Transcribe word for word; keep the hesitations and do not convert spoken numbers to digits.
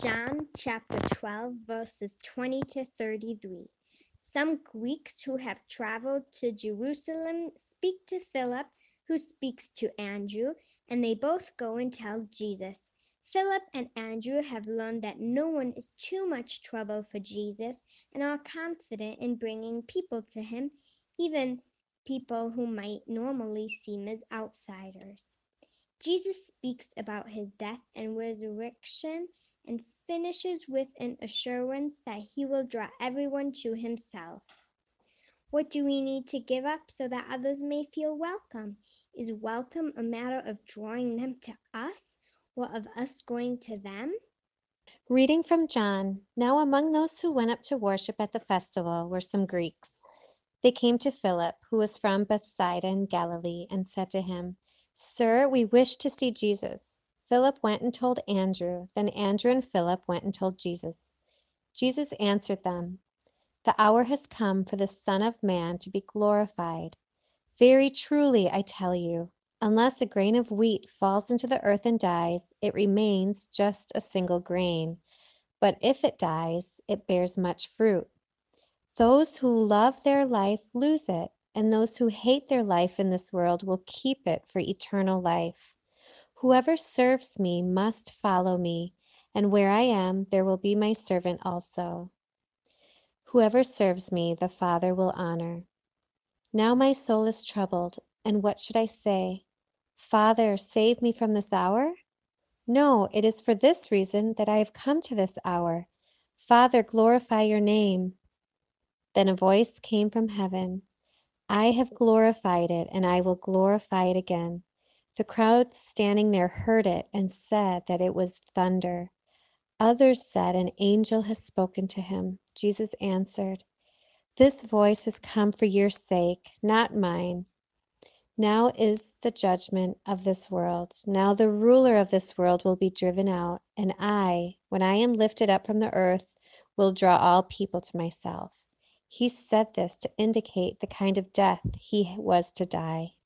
John chapter twelve, verses twenty to thirty-three. Some Greeks who have traveled to Jerusalem speak to Philip, who speaks to Andrew, and they both go and tell Jesus. Philip and Andrew have learned that no one is too much trouble for Jesus and are confident in bringing people to him, even people who might normally seem as outsiders. Jesus speaks about his death and resurrection and finishes with an assurance that he will draw everyone to himself. What do we need to give up so that others may feel welcome? Is welcome a matter of drawing them to us or of us going to them? Reading from John. Now among those who went up to worship at the festival were some Greeks. They came to Philip, who was from Bethsaida in Galilee, and said to him, Sir, we wish to see Jesus. Philip went and told Andrew. Then Andrew and Philip went and told Jesus. Jesus answered them, The hour has come for the Son of Man to be glorified. Very truly, I tell you, unless a grain of wheat falls into the earth and dies, it remains just a single grain. But if it dies, it bears much fruit. Those who love their life lose it, and those who hate their life in this world will keep it for eternal life. Whoever serves me must follow me, and where I am, there will be my servant also. Whoever serves me, the Father will honor. Now my soul is troubled, and what should I say? Father, save me from this hour? No, it is for this reason that I have come to this hour. Father, glorify your name. Then a voice came from heaven. I have glorified it, and I will glorify it again. The crowd standing there heard it and said that it was thunder. Others said, An angel has spoken to him. Jesus answered, This voice has come for your sake, not mine. Now is the judgment of this world. Now the ruler of this world will be driven out, and I, when I am lifted up from the earth, will draw all people to myself. He said this to indicate the kind of death he was to die.